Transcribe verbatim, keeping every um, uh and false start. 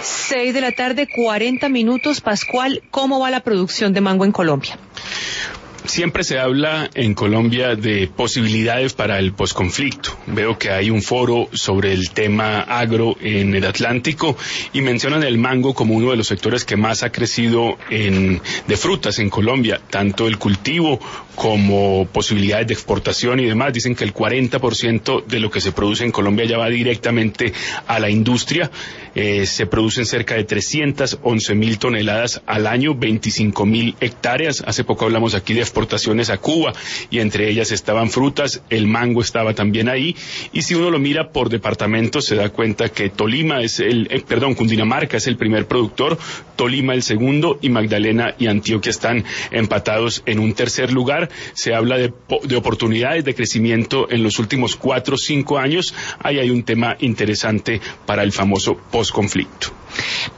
Seis de la tarde, cuarenta minutos. Pascual, ¿cómo va la producción de mango en Colombia? Siempre se habla en Colombia de posibilidades para el posconflicto. Veo que hay un foro sobre el tema agro en el Atlántico y mencionan el mango como uno de los sectores que más ha crecido en, de frutas en Colombia, tanto el cultivo como posibilidades de exportación y demás. Dicen que el cuarenta por ciento de lo que se produce en Colombia ya va directamente a la industria. Eh, se producen cerca de trescientas once mil toneladas al año, veinticinco mil hectáreas. Hace poco hablamos aquí de exportaciones a Cuba y entre ellas estaban frutas, el mango estaba también ahí, y si uno lo mira por departamentos se da cuenta que Tolima es el, eh, perdón, Cundinamarca es el primer productor, Tolima el segundo y Magdalena y Antioquia están empatados en un tercer lugar. Se habla de, de oportunidades de crecimiento en los últimos cuatro o cinco años. Ahí hay un tema interesante para el famoso posconflicto.